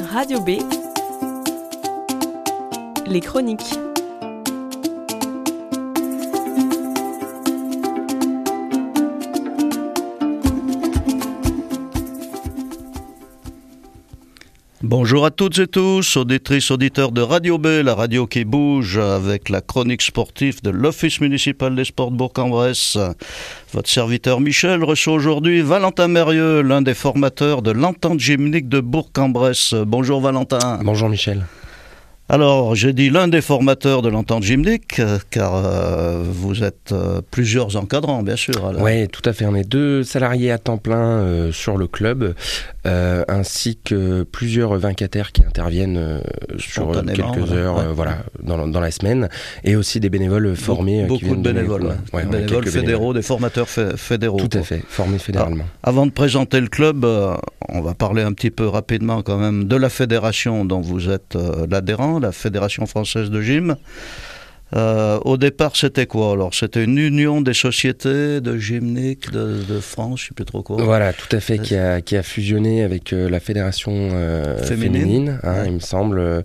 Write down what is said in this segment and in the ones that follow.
Radio B, les chroniques. Bonjour à toutes et tous, auditrices, auditeurs de Radio B, la radio qui bouge, avec la chronique sportive de l'Office municipal des sports de Bourg-en-Bresse. Votre serviteur Michel reçoit aujourd'hui Valentin Mérieux, l'un des formateurs de l'entente gymnique de Bourg-en-Bresse. Bonjour Valentin. Bonjour Michel. Alors, j'ai dit l'un des formateurs de l'entente gymnique, car vous êtes plusieurs encadrants, bien sûr. Oui, tout à fait. On est 2 salariés à temps plein sur le club, ainsi que plusieurs vacataires qui interviennent sur quelques heures dans la semaine, et aussi des bénévoles formés. Beaucoup de bénévoles, bénévoles fédéraux, des formateurs fédéraux. Tout à fait, formés fédéralement. Alors, avant de présenter le club, on va parler un petit peu rapidement quand même de la fédération dont vous êtes l'adhérent, la Fédération française de gym. Au départ, c'était quoi alors? C'était une union des sociétés de gymnique de France, je ne sais plus trop quoi. Voilà, tout à fait, qui a fusionné avec la Fédération féminine, il me semble,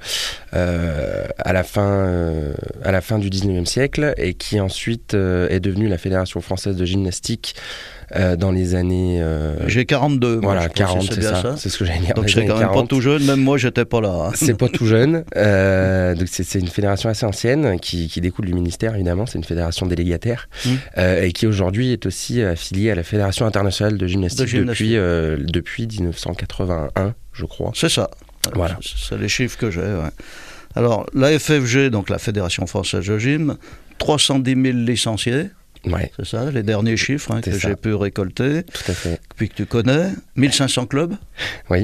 à la fin du 19e siècle, et qui ensuite est devenue la Fédération française de gymnastique dans les années... J'ai 42, moi, voilà, 40, c'est ça. ça. C'est ce que j'allais dire. Donc c'est quand même 40. Pas tout jeune, même moi j'étais pas là. Hein. C'est pas tout jeune. Donc c'est une fédération assez ancienne qui découle du ministère, évidemment. C'est une fédération délégataire et qui aujourd'hui est aussi affiliée à la Fédération internationale de gymnastique, depuis 1981, je crois. C'est ça. Voilà. C'est les chiffres que j'ai. Ouais. Alors la FFG, donc la Fédération française de gym, 310 000 licenciés. Ouais. C'est ça, les derniers chiffres que j'ai pu récolter. Tout à fait. Puis que tu connais, 1500 clubs. Oui.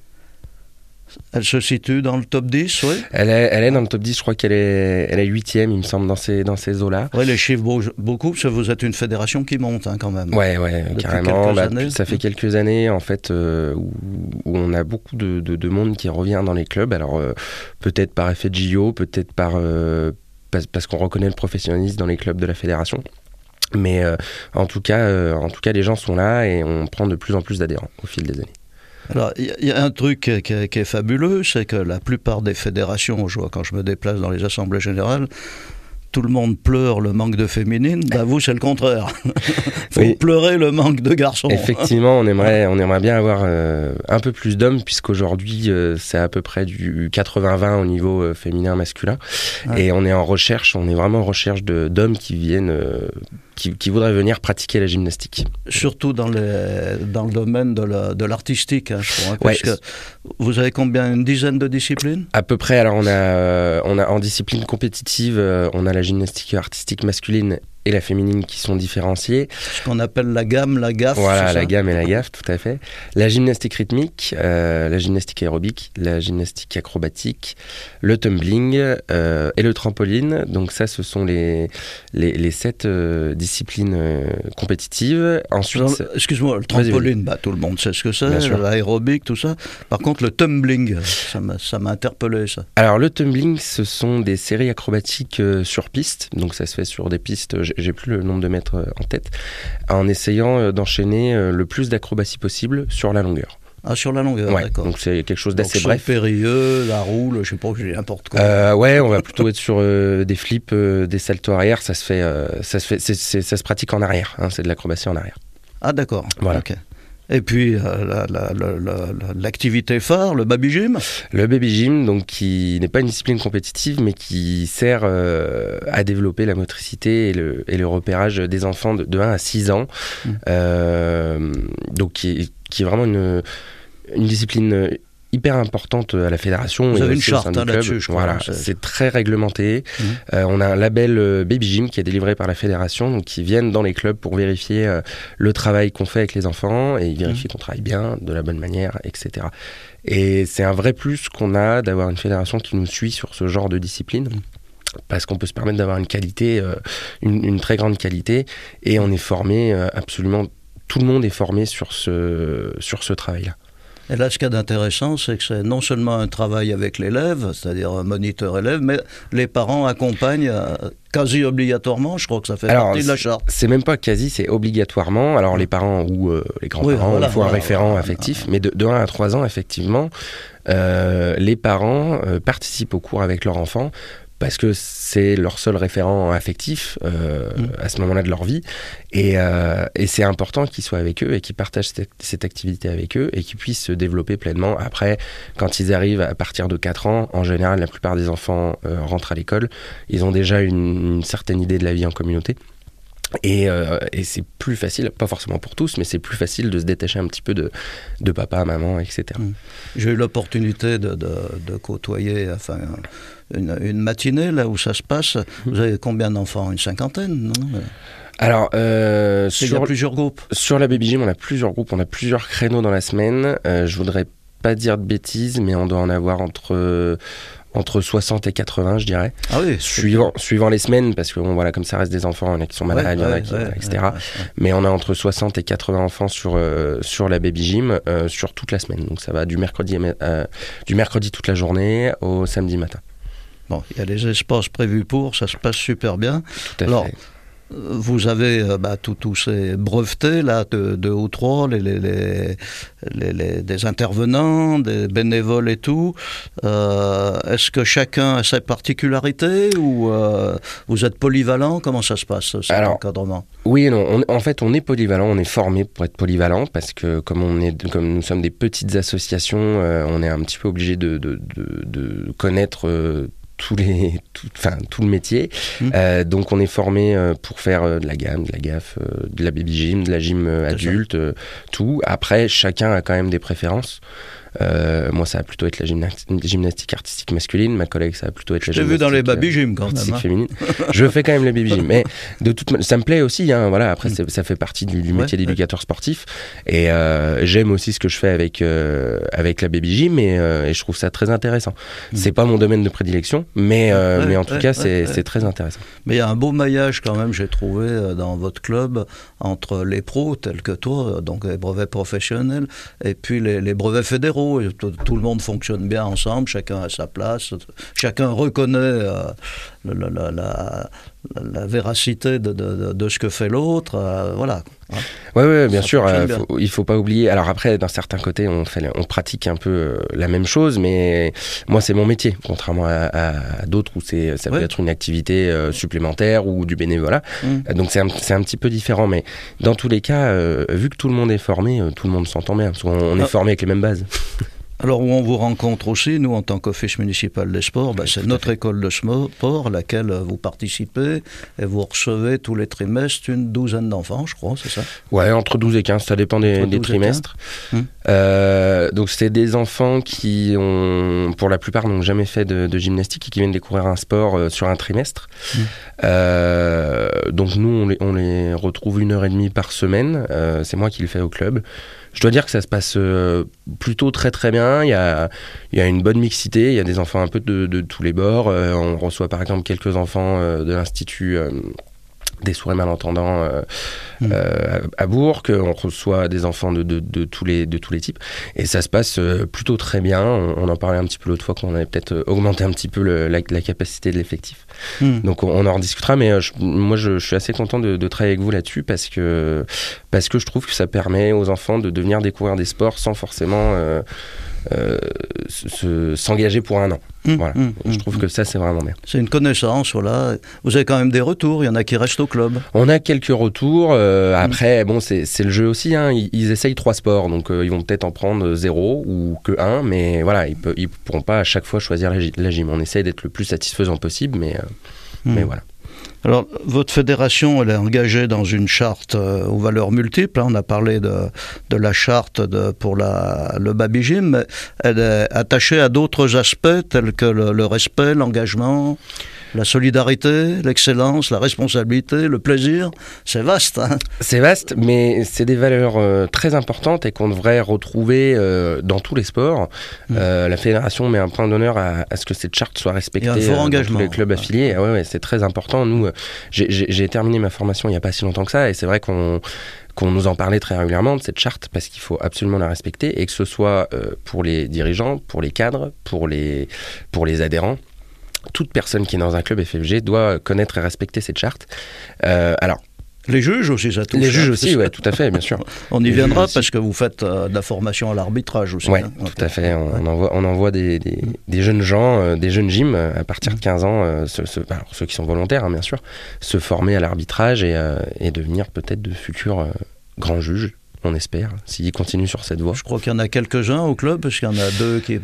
Elle se situe dans le top 10, oui. Elle est dans le top 10, je crois qu'elle est 8e, il me semble, dans ces eaux-là. Oui, les chiffres beaucoup, parce que vous êtes une fédération qui monte quand même. Ouais, carrément. Ça fait quelques années, en fait, où on a beaucoup de monde qui revient dans les clubs. Alors, peut-être par effet de JO, peut-être parce qu'on reconnaît le professionnalisme dans les clubs de la fédération. Mais en tout cas, les gens sont là et on prend de plus en plus d'adhérents au fil des années. Alors, il y a un truc qui est fabuleux, c'est que la plupart des fédérations, je vois quand je me déplace dans les assemblées générales, tout le monde pleure le manque de féminines. Vous, c'est le contraire. Vous pleurez le manque de garçons. Effectivement, on aimerait bien avoir un peu plus d'hommes, puisqu'aujourd'hui, c'est à peu près du 80-20 au niveau féminin-masculin. Ouais. Et on est vraiment en recherche d'hommes qui viennent... Qui voudraient venir pratiquer la gymnastique. Surtout dans le domaine de l'artistique, je crois. Parce que vous avez combien? Une dizaine de disciplines? À peu près. Alors on a en discipline compétitive, on a la gymnastique artistique masculine et la féminine qui sont différenciées. Ce qu'on appelle la gamme, la gaffe. Voilà, la gamme et la gaffe, tout à fait. La gymnastique rythmique, la gymnastique aérobique, la gymnastique acrobatique, le tumbling et le trampoline. Donc ça, ce sont les 7 disciplines compétitives. Ensuite, alors, excuse-moi, le trampoline, tout le monde sait ce que c'est, l'aérobique, tout ça. Par contre, le tumbling, ça m'a interpellé, ça. Alors le tumbling, ce sont des séries acrobatiques sur piste. Donc ça se fait sur des pistes, j'ai plus le nombre de mètres en tête, en essayant d'enchaîner le plus d'acrobatie possible sur la longueur. Ah, sur la longueur, d'accord. Donc c'est quelque chose d'assez bref. Périlleux, la roule, je sais pas, n'importe quoi. On va plutôt être sur des flips, des saltos arrière. Ça se pratique en arrière. C'est de l'acrobatie en arrière. Ah, d'accord. Voilà. Okay. Et puis l'activité phare, le baby gym. Le baby gym, donc qui n'est pas une discipline compétitive, mais qui sert à développer la motricité et le repérage des enfants de 1 à 6 ans. Donc qui est vraiment une discipline hyper importante à la fédération. Vous avez une charte là-dessus, je crois. Voilà, c'est très réglementé. On a un label Baby Gym qui est délivré par la fédération, donc qui viennent dans les clubs pour vérifier le travail qu'on fait avec les enfants et ils vérifient qu'on travaille bien, de la bonne manière, etc. Et c'est un vrai plus qu'on a d'avoir une fédération qui nous suit sur ce genre de discipline. Parce qu'on peut se permettre d'avoir une qualité, une très grande qualité, et on est formé absolument, tout le monde est formé sur ce travail-là. Et là, ce qu'il y a d'intéressant, c'est que c'est non seulement un travail avec l'élève, c'est-à-dire un moniteur-élève, mais les parents accompagnent quasi obligatoirement. Je crois que ça fait partie de la charte. C'est même pas quasi, c'est obligatoirement. Alors les parents ou les grands-parents, il faut un référent affectif. Mais de 1 à 3 ans, effectivement, les parents participent au cours avec leur enfant, parce que c'est leur seul référent affectif à ce moment-là de leur vie. Et c'est important qu'ils soient avec eux et qu'ils partagent cette activité avec eux et qu'ils puissent se développer pleinement. Après, quand ils arrivent à partir de 4 ans, en général, la plupart des enfants rentrent à l'école. Ils ont déjà une certaine idée de la vie en communauté. Et c'est plus facile, pas forcément pour tous, mais c'est plus facile de se détacher un petit peu de papa, maman, etc. J'ai eu l'opportunité de côtoyer une matinée là où ça se passe. Vous avez combien d'enfants? Une cinquantaine, non? Alors, il y a plusieurs groupes. Sur la Baby Gym, on a plusieurs groupes, on a plusieurs créneaux dans la semaine. Je voudrais pas dire de bêtises, mais on doit en avoir entre 60 et 80, je dirais. Ah oui. Suivant les semaines, parce que bon, voilà, comme ça reste des enfants, il y en a qui sont malades, il y en a qui, etc. Ouais. Mais on a entre 60 et 80 enfants sur la Baby Gym sur toute la semaine. Donc ça va du mercredi toute la journée au samedi matin. Bon, il y a les espaces prévus ça se passe super bien. Tout à fait. Vous avez tous ces brevetés là, de 2 ou 3, des intervenants, des bénévoles et tout. Est-ce que chacun a ses particularités ou vous êtes polyvalent? Comment ça se passe, cet encadrement? Oui et non. En fait, on est polyvalent, on est formé pour être polyvalent parce que comme nous sommes des petites associations, on est un petit peu obligé de connaître tout le métier. Donc on est formé pour faire de la gamme, de la gaffe, de la baby gym, de la gym adulte, tout. Après, chacun a quand même des préférences. Moi, ça va plutôt être la gymnastique artistique masculine. Ma collègue, ça va plutôt être la gymnastique vu dans les baby gym quand artistique même, féminine. Je fais quand même les baby gym, mais ça me plaît aussi. Voilà. Après, ça fait partie du métier d'éducateur sportif, et j'aime aussi ce que je fais avec la baby gym, et je trouve ça très intéressant. C'est pas mon domaine de prédilection, mais en tout cas, c'est très intéressant. Mais il y a un beau maillage quand même, j'ai trouvé dans votre club entre les pros tels que toi, donc les brevets professionnels, et puis les brevets fédéraux. Tout le monde fonctionne bien ensemble, chacun a sa place, chacun reconnaît la véracité de ce que fait l'autre, voilà. Oui, bien sûr, il faut pas oublier. Alors après, d'un certain côté, on pratique un peu la même chose, mais moi, c'est mon métier, contrairement à d'autres où ça peut être une activité supplémentaire ou du bénévolat. Donc c'est un petit peu différent, mais dans tous les cas, vu que tout le monde est formé, tout le monde s'entend bien, parce qu'on est formé avec les mêmes bases. Alors, où on vous rencontre aussi, nous, en tant qu'Office municipal des sports, c'est notre école de sport à laquelle vous participez et vous recevez tous les trimestres une douzaine d'enfants, je crois, c'est ça? Ouais, entre 12 et 15, ça dépend des trimestres. Donc, c'est des enfants qui pour la plupart, n'ont jamais fait de gymnastique et qui viennent découvrir un sport sur un trimestre. Donc, nous, on les retrouve 1h30 par semaine. C'est moi qui le fais au club. Je dois dire que ça se passe plutôt très très bien. Il y a une bonne mixité, il y a des enfants un peu de tous les bords. On reçoit par exemple quelques enfants de l'Institut des sourds et malentendants à Bourg, on reçoit des enfants de tous les types, et ça se passe plutôt très bien. On en parlait un petit peu l'autre fois qu'on avait peut-être augmenté un petit peu la capacité de l'effectif. Donc on en rediscutera, mais moi je suis assez content de travailler avec vous là-dessus parce que je trouve que ça permet aux enfants de venir découvrir des sports sans forcément s'engager pour un an. Je trouve que ça, c'est vraiment bien. C'est une connaissance, voilà. Vous avez quand même des retours, il y en a qui restent au club. On a quelques retours. Après, bon, c'est le jeu aussi. Ils essayent 3 sports, donc ils vont peut-être en prendre 0 ou que 1, mais voilà, ils pourront pas à chaque fois choisir la gym. On essaye d'être le plus satisfaisant possible, mais voilà. Alors, votre fédération, elle est engagée dans une charte aux valeurs multiples. On a parlé de la charte pour le baby gym, mais elle est attachée à d'autres aspects tels que le respect, l'engagement. La solidarité, l'excellence, la responsabilité, le plaisir, c'est vaste. Hein. C'est vaste, mais c'est des valeurs très importantes et qu'on devrait retrouver dans tous les sports. La fédération met un point d'honneur à ce que cette charte soit respectée dans tous les clubs affiliés. Ouais, c'est très important. Nous, j'ai terminé ma formation il n'y a pas si longtemps que ça, et c'est vrai qu'on nous en parlait très régulièrement de cette charte, parce qu'il faut absolument la respecter, et que ce soit pour les dirigeants, pour les cadres, pour les adhérents. Toute personne qui est dans un club FFG doit connaître et respecter cette charte. Les juges aussi, ça touche. Les juges aussi, oui, tout à fait, bien sûr. On y viendra parce que vous faites de la formation à l'arbitrage aussi. Oui, tout à fait. On envoie des jeunes gens, des jeunes gyms, à partir de 15 ans, alors ceux qui sont volontaires, hein, bien sûr, se former à l'arbitrage et devenir peut-être de futurs grands juges, on espère, s'ils continuent sur cette voie. Je crois qu'il y en a quelques-uns au club, parce qu'il y en a 2 qui...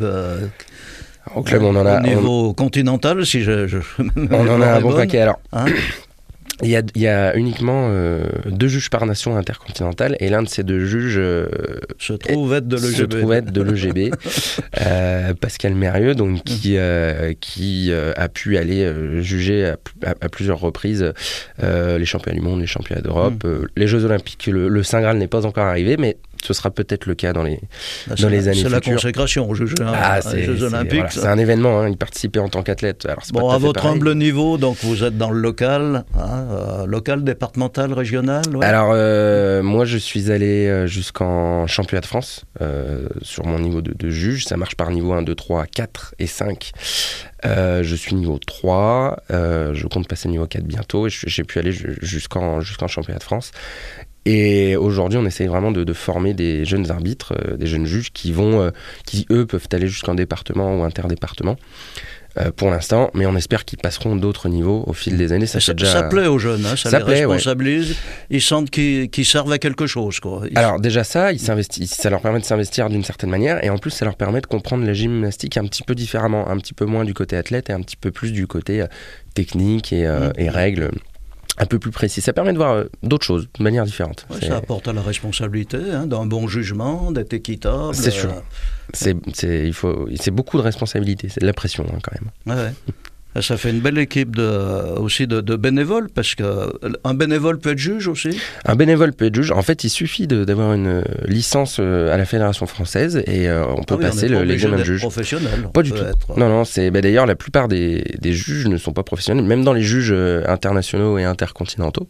Au club, on en a... Au niveau continental, si on en a un bon paquet, alors... Hein. Il y a uniquement 2 juges par nation intercontinentale, et l'un de ces 2 juges se trouve être de l'EGB, Pascal Mérieux, donc qui a pu aller juger à plusieurs reprises les championnats du monde, les championnats d'Europe, les Jeux Olympiques. Le Saint Graal n'est pas encore arrivé, mais ce sera peut-être le cas dans les années futures. C'est la consécration aux Jeux Olympiques. Voilà, c'est un événement, hein, y participer en tant qu'athlète. Alors, à votre humble niveau, donc vous êtes dans le local, local, départemental, régional. Ouais. Alors, moi, je suis allé jusqu'en championnat de France sur mon niveau de juge. Ça marche par niveau 1, 2, 3, 4 et 5. Je suis niveau 3. Je compte passer niveau 4 bientôt. Et j'ai pu aller jusqu'en championnat de France. Et aujourd'hui, on essaye vraiment de former des jeunes arbitres, des jeunes juges qui eux, peuvent aller jusqu'en département ou interdépartement. Pour l'instant, mais on espère qu'ils passeront d'autres niveaux au fil des années. Ça plaît aux jeunes, hein, ça les responsabilise, ouais. Ils sentent qu'ils servent à quelque chose. Quoi. Alors déjà ça leur permet de s'investir d'une certaine manière, et en plus ça leur permet de comprendre la gymnastique un petit peu différemment, un petit peu moins du côté athlète et un petit peu plus du côté technique et règles. Un peu plus précis. Ça permet de voir d'autres choses de manière différente. Ouais, ça apporte à la responsabilité, d'un bon jugement, d'être équitable. C'est sûr. C'est beaucoup de responsabilité, c'est de la pression quand même. Ouais. Ça fait une belle équipe aussi de bénévoles, parce qu'un bénévole peut être juge aussi. Un bénévole peut être juge. En fait, il suffit d'avoir une licence à la Fédération française, et on peut passer l'examen de juge. Professionnel. Pas du tout. Non, d'ailleurs, la plupart des juges ne sont pas professionnels. Même dans les juges internationaux et intercontinentaux,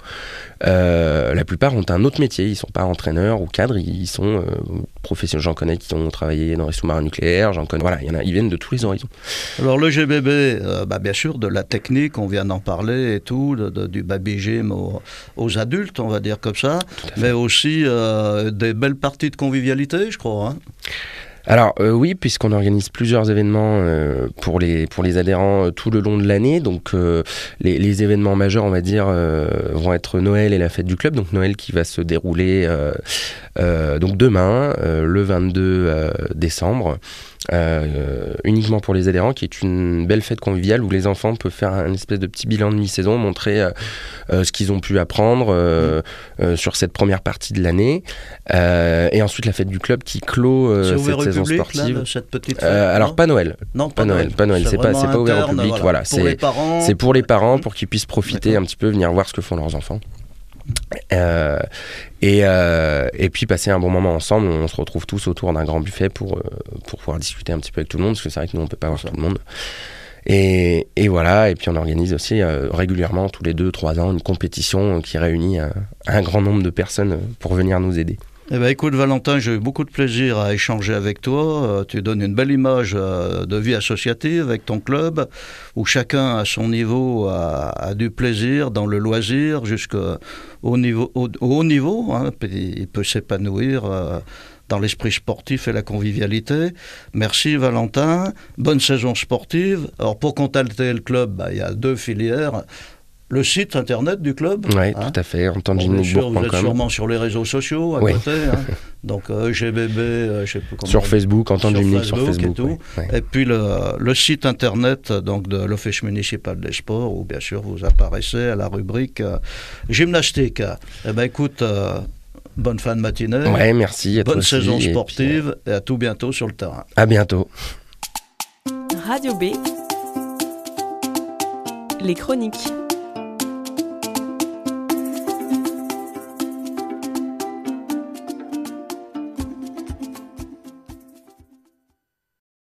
la plupart ont un autre métier. Ils ne sont pas entraîneurs ou cadres, ils sont professionnels. J'en connais qui ont travaillé dans les sous-marins nucléaires. J'en connais. Voilà, ils viennent de tous les horizons. Alors, le GBB, bien sûr, de la technique, on vient d'en parler et tout, du baby gym aux adultes, on va dire comme ça, mais aussi des belles parties de convivialité, je crois. Hein. Alors oui, puisqu'on organise plusieurs événements pour les adhérents tout le long de l'année. Donc les événements majeurs, on va dire, vont être Noël et la fête du club. Donc Noël qui va se dérouler donc demain, le 22 décembre. Uniquement pour les adhérents, qui est une belle fête conviviale où les enfants peuvent faire un espèce de petit bilan de mi-saison, montrer ce qu'ils ont pu apprendre sur cette première partie de l'année, et ensuite la fête du club qui clôt cette saison public, sportive. Là, cette petite fête, alors pas Noël. Non, pas Noël. C'est pas ouvert au public. Voilà. C'est pour les parents, pour qu'ils puissent profiter un petit peu, venir voir ce que font leurs enfants. Et puis passer un bon moment ensemble. On se retrouve tous autour d'un grand buffet pour pouvoir discuter un petit peu avec tout le monde, parce que c'est vrai que nous on peut pas voir tout le monde. Et voilà, et puis on organise aussi régulièrement, tous les 2-3 ans, une compétition qui réunit un grand nombre de personnes pour venir nous aider. Eh bien, écoute, Valentin, j'ai eu beaucoup de plaisir à échanger avec toi. Tu donnes une belle image de vie associative avec ton club, où chacun à son niveau a du plaisir dans le loisir jusqu'au haut niveau. Hein, il peut s'épanouir dans l'esprit sportif et la convivialité. Merci Valentin. Bonne saison sportive. Alors, pour contacter le club, il y a 2 filières. Le site internet du club. Oui, tout à fait, entendegymniquebourg.com. Vous êtes sûrement sur les réseaux sociaux à côté. Hein. Donc GBB, je sais plus comment. Sur Facebook, Entendegymnique sur Facebook. Et tout. Et puis le site internet donc, de l'Office municipal des sports, où bien sûr vous apparaissez à la rubrique gymnastique. Eh bien écoute, bonne fin de matinée. Ouais, merci. Bonne saison sportive et à tout bientôt sur le terrain. À bientôt. Radio B. les chroniques.